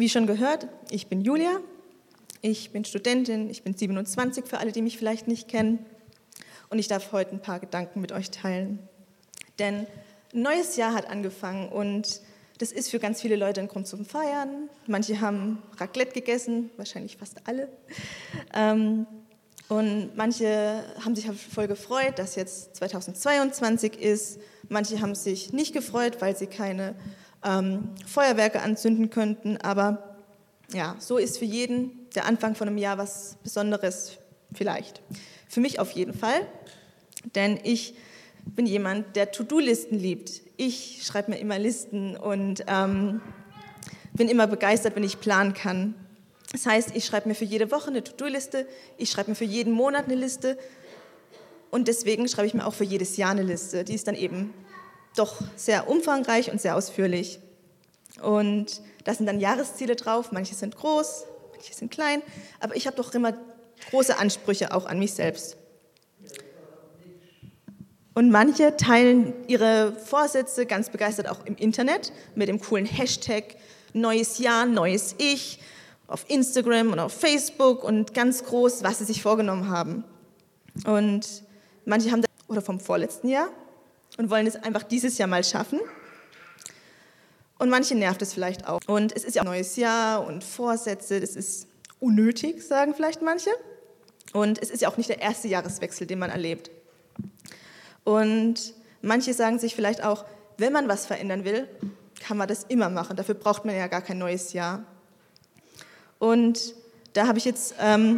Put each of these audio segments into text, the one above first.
Wie schon gehört, ich bin Julia, ich bin Studentin, ich bin 27 für alle, die mich vielleicht nicht kennen und ich darf heute ein paar Gedanken mit euch teilen. Denn ein neues Jahr hat angefangen und das ist für ganz viele Leute ein Grund zum Feiern. Manche haben Raclette gegessen, wahrscheinlich fast alle. Und manche haben sich voll gefreut, dass jetzt 2022 ist. Manche haben sich nicht gefreut, weil sie keine Feuerwerke anzünden könnten. Aber ja, so ist für jeden der Anfang von einem Jahr was Besonderes vielleicht. Für mich auf jeden Fall, denn ich bin jemand, der To-Do-Listen liebt. Ich schreibe mir immer Listen und bin immer begeistert, wenn ich planen kann. Das heißt, ich schreibe mir für jede Woche eine To-Do-Liste, ich schreibe mir für jeden Monat eine Liste und deswegen schreibe ich mir auch für jedes Jahr eine Liste. Die ist dann eben doch sehr umfangreich und sehr ausführlich. Und da sind dann Jahresziele drauf, manche sind groß, manche sind klein, aber ich habe doch immer große Ansprüche auch an mich selbst. Und manche teilen ihre Vorsätze ganz begeistert auch im Internet mit dem coolen Hashtag Neues Jahr, neues Ich, auf Instagram und auf Facebook und ganz groß, was sie sich vorgenommen haben. Und manche haben das oder vom vorletzten Jahr und wollen es einfach dieses Jahr mal schaffen. Und manche nervt es vielleicht auch. Und es ist ja auch ein neues Jahr und Vorsätze, das ist unnötig, sagen vielleicht manche. Und es ist ja auch nicht der erste Jahreswechsel, den man erlebt. Und manche sagen sich vielleicht auch, wenn man was verändern will, kann man das immer machen. Dafür braucht man ja gar kein neues Jahr. Und da habe ich jetzt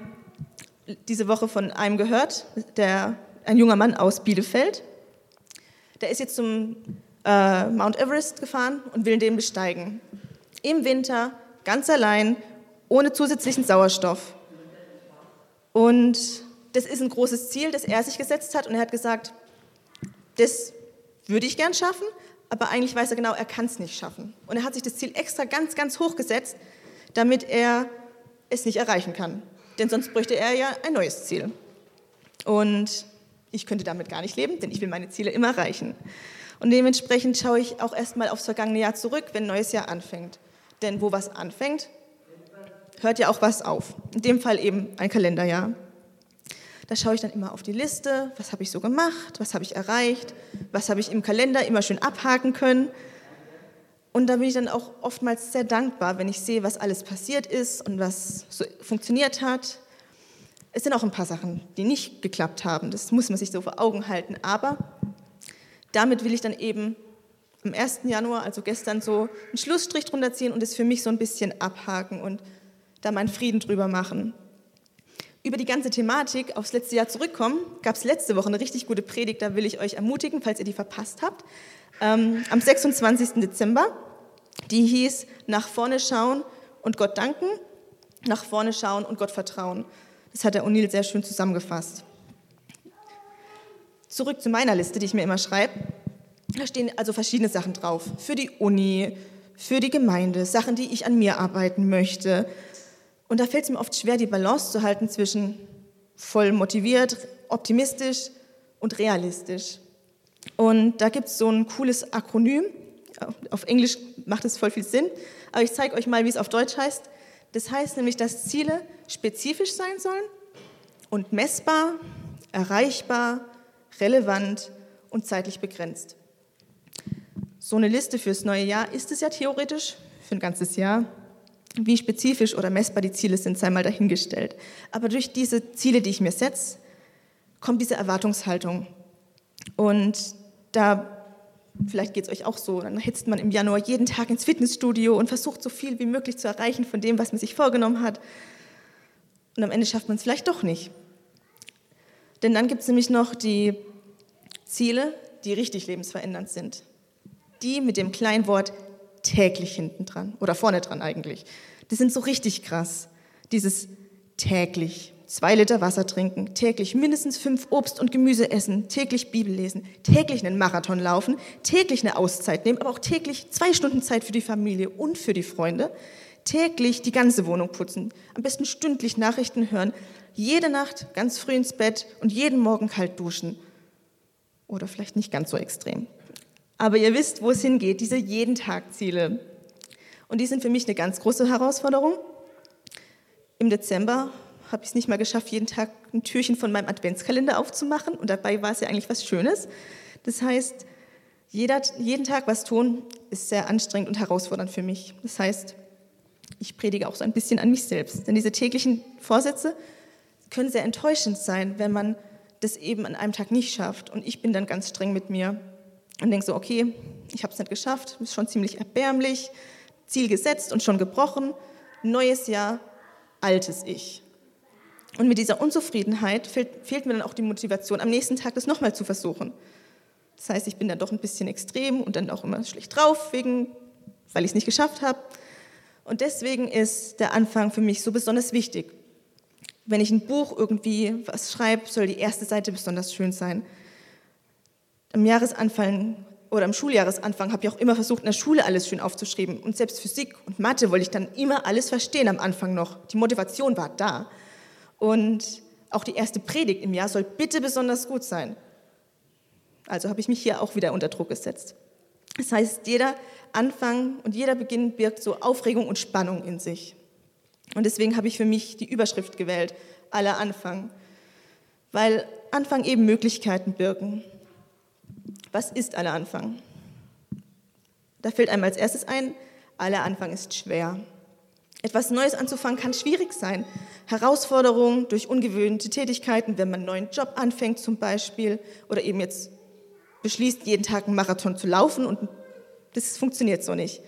diese Woche von einem gehört, ein junger Mann aus Bielefeld. Der ist jetzt zum Mount Everest gefahren und will den besteigen. Im Winter, ganz allein, ohne zusätzlichen Sauerstoff. Und das ist ein großes Ziel, das er sich gesetzt hat. Und er hat gesagt, das würde ich gern schaffen, aber eigentlich weiß er genau, er kann es nicht schaffen. Und er hat sich das Ziel extra ganz, ganz hoch gesetzt, damit er es nicht erreichen kann. Denn sonst bräuchte er ja ein neues Ziel. Und ich könnte damit gar nicht leben, denn ich will meine Ziele immer erreichen. Und dementsprechend schaue ich auch erstmal aufs vergangene Jahr zurück, wenn ein neues Jahr anfängt. Denn wo was anfängt, hört ja auch was auf. In dem Fall eben ein Kalenderjahr. Da schaue ich dann immer auf die Liste, was habe ich so gemacht, was habe ich erreicht, was habe ich im Kalender immer schön abhaken können. Und da bin ich dann auch oftmals sehr dankbar, wenn ich sehe, was alles passiert ist und was so funktioniert hat. Es sind auch ein paar Sachen, die nicht geklappt haben, das muss man sich so vor Augen halten. Aber damit will ich dann eben am 1. Januar, also gestern, so einen Schlussstrich drunter ziehen und es für mich so ein bisschen abhaken und da meinen Frieden drüber machen. Über die ganze Thematik aufs letzte Jahr zurückkommen, gab es letzte Woche eine richtig gute Predigt, da will ich euch ermutigen, falls ihr die verpasst habt, am 26. Dezember. Die hieß, nach vorne schauen und Gott danken, nach vorne schauen und Gott vertrauen. Das hat der O'Neill sehr schön zusammengefasst. Zurück zu meiner Liste, die ich mir immer schreibe. Da stehen also verschiedene Sachen drauf. Für die Uni, für die Gemeinde, Sachen, die ich an mir arbeiten möchte. Und da fällt es mir oft schwer, die Balance zu halten zwischen voll motiviert, optimistisch und realistisch. Und da gibt es so ein cooles Akronym. Auf Englisch macht es voll viel Sinn, aber ich zeige euch mal, wie es auf Deutsch heißt. Das heißt nämlich, dass Ziele spezifisch sein sollen und messbar, erreichbar, relevant und zeitlich begrenzt. So eine Liste fürs neue Jahr ist es ja theoretisch, für ein ganzes Jahr. Wie spezifisch oder messbar die Ziele sind, sei mal dahingestellt. Aber durch diese Ziele, die ich mir setze, kommt diese Erwartungshaltung. Und da, vielleicht geht es euch auch so, dann hetzt man im Januar jeden Tag ins Fitnessstudio und versucht so viel wie möglich zu erreichen von dem, was man sich vorgenommen hat. Und am Ende schafft man es vielleicht doch nicht. Denn dann gibt es nämlich noch die Ziele, die richtig lebensverändernd sind. Die mit dem kleinen Wort täglich hinten dran oder vorne dran eigentlich. Das sind so richtig krass. Dieses täglich 2 Liter Wasser trinken, täglich mindestens 5 Obst und Gemüse essen, täglich Bibel lesen, täglich einen Marathon laufen, täglich eine Auszeit nehmen, aber auch täglich 2 Stunden Zeit für die Familie und für die Freunde, täglich die ganze Wohnung putzen, am besten stündlich Nachrichten hören, jede Nacht ganz früh ins Bett und jeden Morgen kalt duschen. Oder vielleicht nicht ganz so extrem. Aber ihr wisst, wo es hingeht, diese Jeden-Tag-Ziele. Und die sind für mich eine ganz große Herausforderung. Im Dezember habe ich es nicht mal geschafft, jeden Tag ein Türchen von meinem Adventskalender aufzumachen. Und dabei war es ja eigentlich was Schönes. Das heißt, jeden Tag was tun, ist sehr anstrengend und herausfordernd für mich. Das heißt, ich predige auch so ein bisschen an mich selbst. Denn diese täglichen Vorsätze können sehr enttäuschend sein, wenn man das eben an einem Tag nicht schafft. Und ich bin dann ganz streng mit mir und denke so, okay, ich habe es nicht geschafft, ist schon ziemlich erbärmlich, Ziel gesetzt und schon gebrochen, neues Jahr, altes Ich. Und mit dieser Unzufriedenheit fehlt mir dann auch die Motivation, am nächsten Tag das nochmal zu versuchen. Das heißt, ich bin dann doch ein bisschen extrem und dann auch immer schlecht drauf, weil ich es nicht geschafft habe. Und deswegen ist der Anfang für mich so besonders wichtig. Wenn ich ein Buch irgendwie was schreibe, soll die erste Seite besonders schön sein. Am Jahresanfang oder am Schuljahresanfang habe ich auch immer versucht, in der Schule alles schön aufzuschreiben. Und selbst Physik und Mathe wollte ich dann immer alles verstehen am Anfang noch. Die Motivation war da. Und auch die erste Predigt im Jahr soll bitte besonders gut sein. Also habe ich mich hier auch wieder unter Druck gesetzt. Das heißt, jeder Anfang und jeder Beginn birgt so Aufregung und Spannung in sich. Und deswegen habe ich für mich die Überschrift gewählt, aller Anfang, weil Anfang eben Möglichkeiten birgen. Was ist aller Anfang? Da fällt einem als erstes ein, aller Anfang ist schwer. Etwas Neues anzufangen kann schwierig sein. Herausforderungen durch ungewöhnte Tätigkeiten, wenn man einen neuen Job anfängt zum Beispiel oder eben jetzt beschließt, jeden Tag einen Marathon zu laufen und das funktioniert so nicht.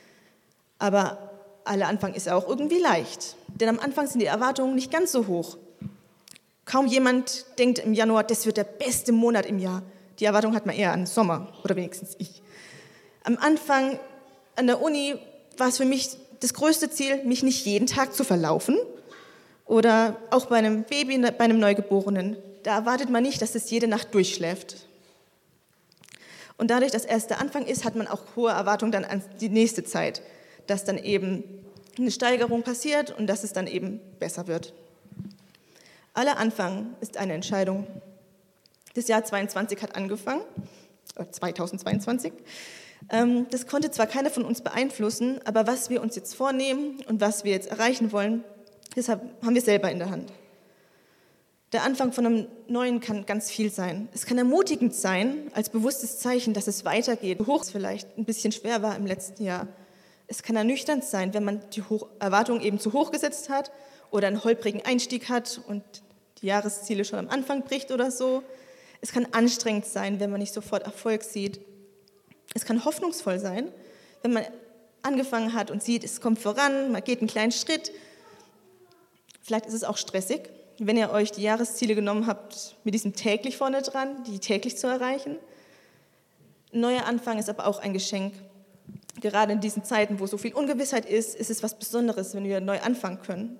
Aber aller Anfang ist auch irgendwie leicht, denn am Anfang sind die Erwartungen nicht ganz so hoch. Kaum jemand denkt im Januar, das wird der beste Monat im Jahr. Die Erwartung hat man eher an Sommer, oder wenigstens ich. Am Anfang an der Uni war es für mich das größte Ziel, mich nicht jeden Tag zu verlaufen. Oder auch bei einem Baby, bei einem Neugeborenen. Da erwartet man nicht, dass es jede Nacht durchschläft. Und dadurch, dass erst der Anfang ist, hat man auch hohe Erwartungen dann an die nächste Zeit. Dass dann eben eine Steigerung passiert und dass es dann eben besser wird. Aller Anfang ist eine Entscheidung. Das Jahr 2022 hat angefangen, 2022. Das konnte zwar keiner von uns beeinflussen, aber was wir uns jetzt vornehmen und was wir jetzt erreichen wollen, das haben wir selber in der Hand. Der Anfang von einem Neuen kann ganz viel sein. Es kann ermutigend sein, als bewusstes Zeichen, dass es weitergeht, hoch es vielleicht ein bisschen schwer war im letzten Jahr. Es kann ernüchternd sein, wenn man die Erwartungen eben zu hoch gesetzt hat oder einen holprigen Einstieg hat und die Jahresziele schon am Anfang bricht oder so. Es kann anstrengend sein, wenn man nicht sofort Erfolg sieht. Es kann hoffnungsvoll sein, wenn man angefangen hat und sieht, es kommt voran, man geht einen kleinen Schritt. Vielleicht ist es auch stressig, wenn ihr euch die Jahresziele genommen habt, mit diesem täglich vorne dran, die täglich zu erreichen. Ein neuer Anfang ist aber auch ein Geschenk. Gerade in diesen Zeiten, wo so viel Ungewissheit ist, ist es was Besonderes, wenn wir neu anfangen können.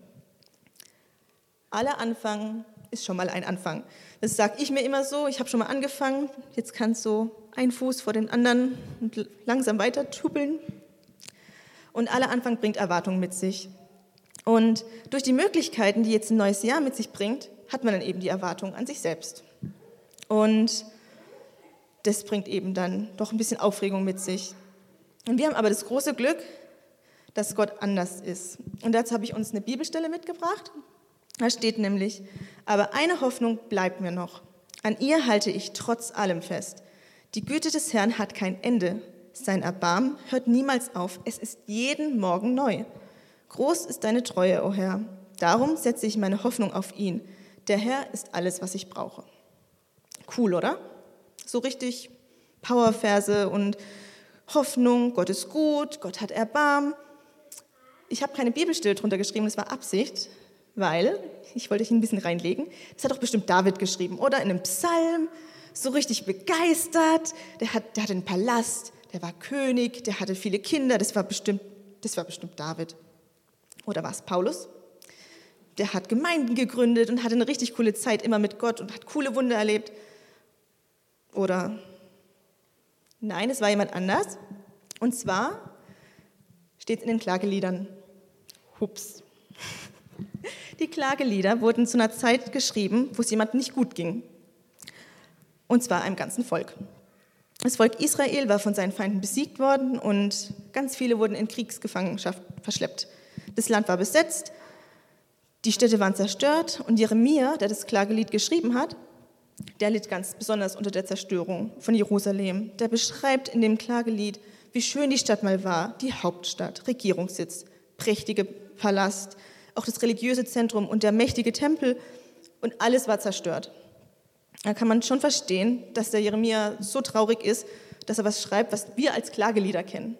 Aller Anfang ist schon mal ein Anfang. Das sage ich mir immer so, ich habe schon mal angefangen, jetzt kannst du einen Fuß vor den anderen und langsam weiter tuppeln. Und aller Anfang bringt Erwartungen mit sich. Und durch die Möglichkeiten, die jetzt ein neues Jahr mit sich bringt, hat man dann eben die Erwartung an sich selbst. Und das bringt eben dann doch ein bisschen Aufregung mit sich. Und wir haben aber das große Glück, dass Gott anders ist. Und dazu habe ich uns eine Bibelstelle mitgebracht. Da steht nämlich, aber eine Hoffnung bleibt mir noch. An ihr halte ich trotz allem fest. Die Güte des Herrn hat kein Ende. Sein Erbarmen hört niemals auf. Es ist jeden Morgen neu. Groß ist deine Treue, o Herr. Darum setze ich meine Hoffnung auf ihn. Der Herr ist alles, was ich brauche. Cool, oder? So richtig Powerverse und Hoffnung, Gott ist gut, Gott hat Erbarmen. Ich habe keine Bibelstelle drunter geschrieben, das war Absicht, weil, ich wollte euch ein bisschen reinlegen, das hat doch bestimmt David geschrieben, oder? In einem Psalm, so richtig begeistert, der hatte einen Palast, der war König, der hatte viele Kinder, das war bestimmt David. Oder war es Paulus? Der hat Gemeinden gegründet und hatte eine richtig coole Zeit immer mit Gott und hat coole Wunder erlebt. Oder nein, es war jemand anders. Und zwar steht es in den Klageliedern. Hups. Die Klagelieder wurden zu einer Zeit geschrieben, wo es jemandem nicht gut ging. Und zwar einem ganzen Volk. Das Volk Israel war von seinen Feinden besiegt worden und ganz viele wurden in Kriegsgefangenschaft verschleppt. Das Land war besetzt, die Städte waren zerstört und Jeremia, der das Klagelied geschrieben hat, der litt ganz besonders unter der Zerstörung von Jerusalem. Der beschreibt in dem Klagelied, wie schön die Stadt mal war, die Hauptstadt, Regierungssitz, prächtige Palast, auch das religiöse Zentrum und der mächtige Tempel und alles war zerstört. Da kann man schon verstehen, dass der Jeremia so traurig ist, dass er was schreibt, was wir als Klagelieder kennen.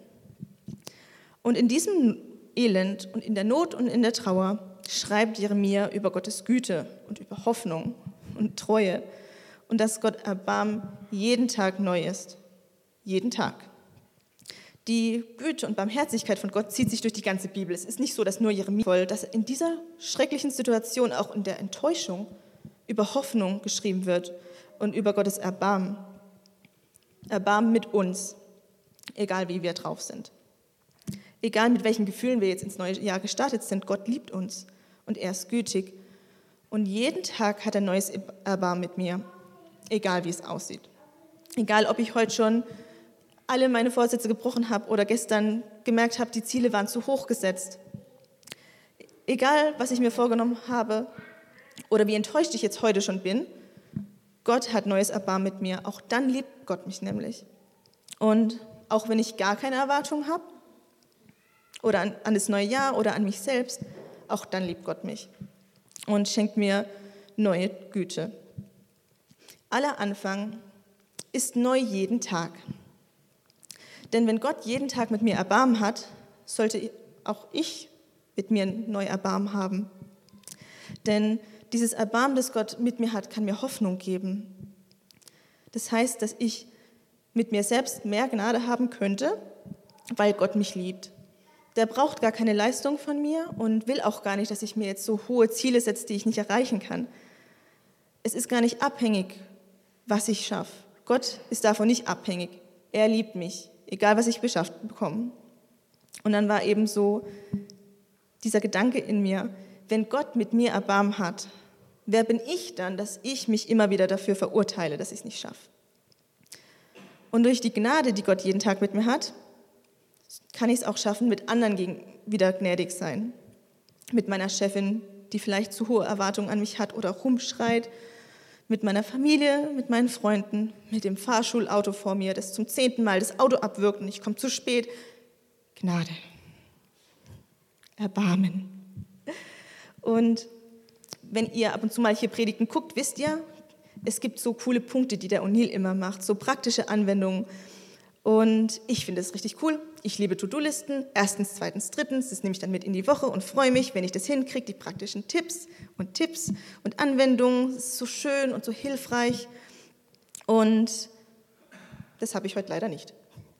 Und in diesem Elend und in der Not und in der Trauer schreibt Jeremia über Gottes Güte und über Hoffnung und Treue und dass Gott Erbarmen jeden Tag neu ist. Jeden Tag. Die Güte und Barmherzigkeit von Gott zieht sich durch die ganze Bibel. Es ist nicht so, dass nur Jeremia voll, dass in dieser schrecklichen Situation, auch in der Enttäuschung, über Hoffnung geschrieben wird und über Gottes Erbarmen. Erbarmen mit uns, egal wie wir drauf sind. Egal mit welchen Gefühlen wir jetzt ins neue Jahr gestartet sind, Gott liebt uns und er ist gütig. Und jeden Tag hat er neues Erbarmen mit mir, egal wie es aussieht. Egal, ob ich heute schon alle meine Vorsätze gebrochen habe oder gestern gemerkt habe, die Ziele waren zu hoch gesetzt. Egal, was ich mir vorgenommen habe oder wie enttäuscht ich jetzt heute schon bin, Gott hat neues Erbarmen mit mir. Auch dann liebt Gott mich nämlich. Und auch wenn ich gar keine Erwartung habe oder an das neue Jahr oder an mich selbst, auch dann liebt Gott mich und schenkt mir neue Güte. Aller Anfang ist neu jeden Tag. Denn wenn Gott jeden Tag mit mir Erbarmen hat, sollte auch ich mit mir neu Erbarmen haben. Denn dieses Erbarmen, das Gott mit mir hat, kann mir Hoffnung geben. Das heißt, dass ich mit mir selbst mehr Gnade haben könnte, weil Gott mich liebt. Der braucht gar keine Leistung von mir und will auch gar nicht, dass ich mir jetzt so hohe Ziele setze, die ich nicht erreichen kann. Es ist gar nicht abhängig, was ich schaffe. Gott ist davon nicht abhängig. Er liebt mich, egal was ich beschafft bekomme. Und dann war eben so dieser Gedanke in mir, wenn Gott mit mir Erbarmen hat, wer bin ich dann, dass ich mich immer wieder dafür verurteile, dass ich es nicht schaffe? Und durch die Gnade, die Gott jeden Tag mit mir hat, kann ich es auch schaffen, mit anderen wieder gnädig sein. Mit meiner Chefin, die vielleicht zu hohe Erwartungen an mich hat oder rumschreit, mit meiner Familie, mit meinen Freunden, mit dem Fahrschulauto vor mir, das zum 10. Mal das Auto abwirkt und ich komme zu spät. Gnade. Erbarmen. Und wenn ihr ab und zu mal hier Predigten guckt, wisst ihr, es gibt so coole Punkte, die der O'Neill immer macht, so praktische Anwendungen. Und ich finde es richtig cool. Ich liebe To-Do-Listen. 1., 2., 3. Das nehme ich dann mit in die Woche und freue mich, wenn ich das hinkriege, die praktischen Tipps und Anwendungen. Das ist so schön und so hilfreich. Und das habe ich heute leider nicht.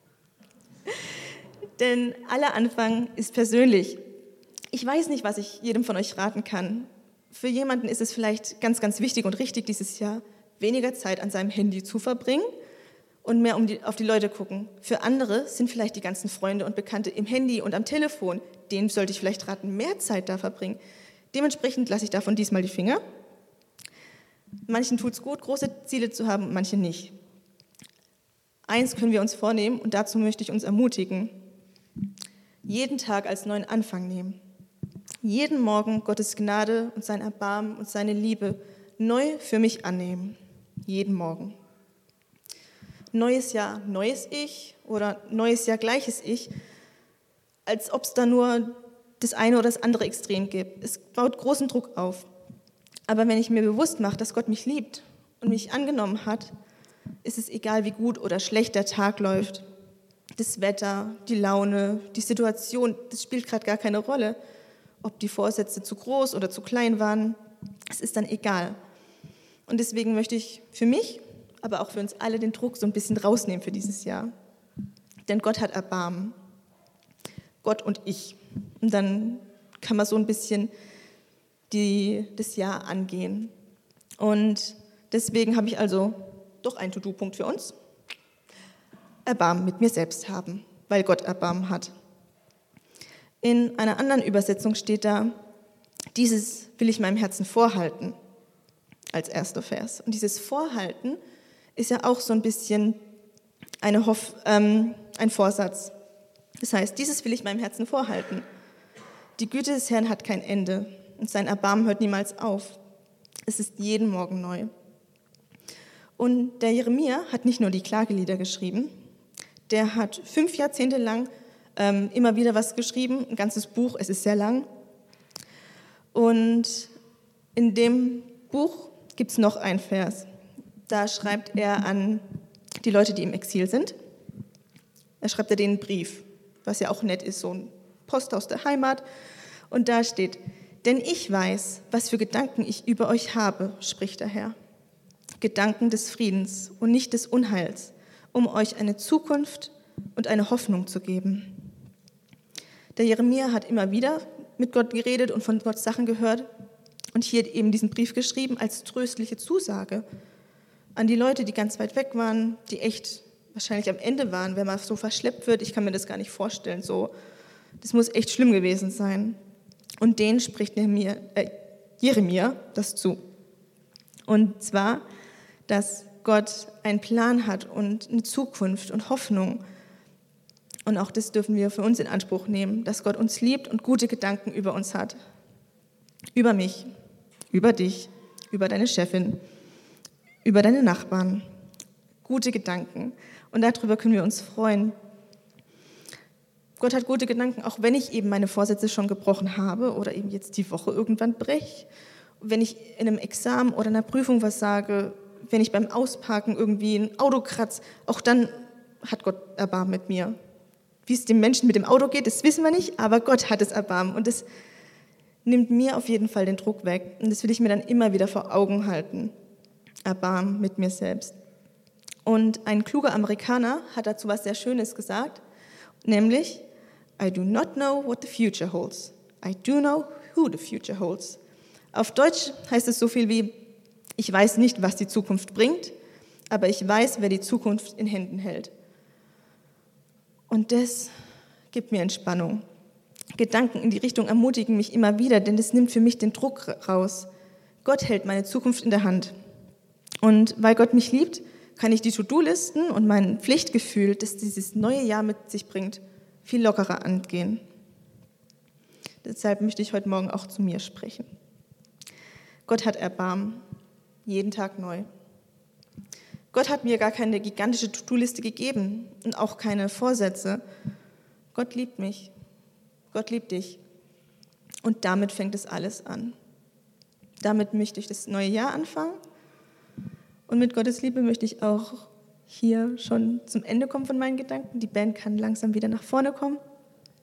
Denn aller Anfang ist persönlich. Ich weiß nicht, was ich jedem von euch raten kann. Für jemanden ist es vielleicht ganz, ganz wichtig und richtig dieses Jahr, weniger Zeit an seinem Handy zu verbringen und mehr auf die Leute gucken. Für andere sind vielleicht die ganzen Freunde und Bekannte im Handy und am Telefon. Denen sollte ich vielleicht raten, mehr Zeit da verbringen. Dementsprechend lasse ich davon diesmal die Finger. Manchen tut es gut, große Ziele zu haben, manche nicht. Eins können wir uns vornehmen und dazu möchte ich uns ermutigen. Jeden Tag als neuen Anfang nehmen. Jeden Morgen Gottes Gnade und sein Erbarmen und seine Liebe neu für mich annehmen. Jeden Morgen. Neues Jahr, neues Ich oder neues Jahr, gleiches Ich, als ob es da nur das eine oder das andere Extrem gibt. Es baut großen Druck auf. Aber wenn ich mir bewusst mache, dass Gott mich liebt und mich angenommen hat, ist es egal, wie gut oder schlecht der Tag läuft. Das Wetter, die Laune, die Situation, das spielt gerade gar keine Rolle. Ob die Vorsätze zu groß oder zu klein waren, es ist dann egal. Und deswegen möchte ich für mich, aber auch für uns alle den Druck so ein bisschen rausnehmen für dieses Jahr. Denn Gott hat Erbarmen. Gott und ich. Und dann kann man so ein bisschen das Jahr angehen. Und deswegen habe ich also doch einen To-Do-Punkt für uns. Erbarmen mit mir selbst haben, weil Gott Erbarmen hat. In einer anderen Übersetzung steht da, dieses will ich meinem Herzen vorhalten, als erster Vers. Und dieses Vorhalten ist ja auch so ein bisschen ein Vorsatz. Das heißt, dieses will ich meinem Herzen vorhalten. Die Güte des Herrn hat kein Ende und sein Erbarmen hört niemals auf. Es ist jeden Morgen neu. Und der Jeremia hat nicht nur die Klagelieder geschrieben, der hat 5 Jahrzehnte lang immer wieder was geschrieben, ein ganzes Buch, es ist sehr lang. Und in dem Buch gibt es noch einen Vers. Da schreibt er an die Leute, die im Exil sind. Da schreibt er denen einen Brief, was ja auch nett ist, so ein Post aus der Heimat. Und da steht: Denn ich weiß, was für Gedanken ich über euch habe, spricht der Herr. Gedanken des Friedens und nicht des Unheils, um euch eine Zukunft und eine Hoffnung zu geben. Der Jeremia hat immer wieder mit Gott geredet und von Gott Sachen gehört und hier eben diesen Brief geschrieben als tröstliche Zusage an die Leute, die ganz weit weg waren, die echt wahrscheinlich am Ende waren, wenn man so verschleppt wird. Ich kann mir das gar nicht vorstellen. So, das muss echt schlimm gewesen sein. Und denen spricht Jeremia das zu. Und zwar, dass Gott einen Plan hat und eine Zukunft und Hoffnung. Und auch das dürfen wir für uns in Anspruch nehmen, dass Gott uns liebt und gute Gedanken über uns hat. Über mich, über dich, über deine Chefin, über deine Nachbarn. Gute Gedanken. Und darüber können wir uns freuen. Gott hat gute Gedanken, auch wenn ich eben meine Vorsätze schon gebrochen habe oder eben jetzt die Woche irgendwann breche. Wenn ich in einem Examen oder einer Prüfung was sage, wenn ich beim Ausparken irgendwie ein Auto kratze, auch dann hat Gott Erbarmen mit mir. Wie es dem Menschen mit dem Auto geht, das wissen wir nicht, aber Gott hat es Erbarmen. Und das nimmt mir auf jeden Fall den Druck weg. Und das will ich mir dann immer wieder vor Augen halten. Erbarmen mit mir selbst. Und ein kluger Amerikaner hat dazu was sehr Schönes gesagt, nämlich: I do not know what the future holds. I do know who the future holds. Auf Deutsch heißt es so viel wie: Ich weiß nicht, was die Zukunft bringt, aber ich weiß, wer die Zukunft in Händen hält. Und das gibt mir Entspannung. Gedanken in die Richtung ermutigen mich immer wieder, denn das nimmt für mich den Druck raus. Gott hält meine Zukunft in der Hand. Und weil Gott mich liebt, kann ich die To-Do-Listen und mein Pflichtgefühl, das dieses neue Jahr mit sich bringt, viel lockerer angehen. Deshalb möchte ich heute Morgen auch zu mir sprechen. Gott hat Erbarmen, jeden Tag neu. Gott hat mir gar keine gigantische To-Do-Liste gegeben und auch keine Vorsätze. Gott liebt mich, Gott liebt dich. Und damit fängt es alles an. Damit möchte ich das neue Jahr anfangen. Und mit Gottes Liebe möchte ich auch hier schon zum Ende kommen von meinen Gedanken. Die Band kann langsam wieder nach vorne kommen.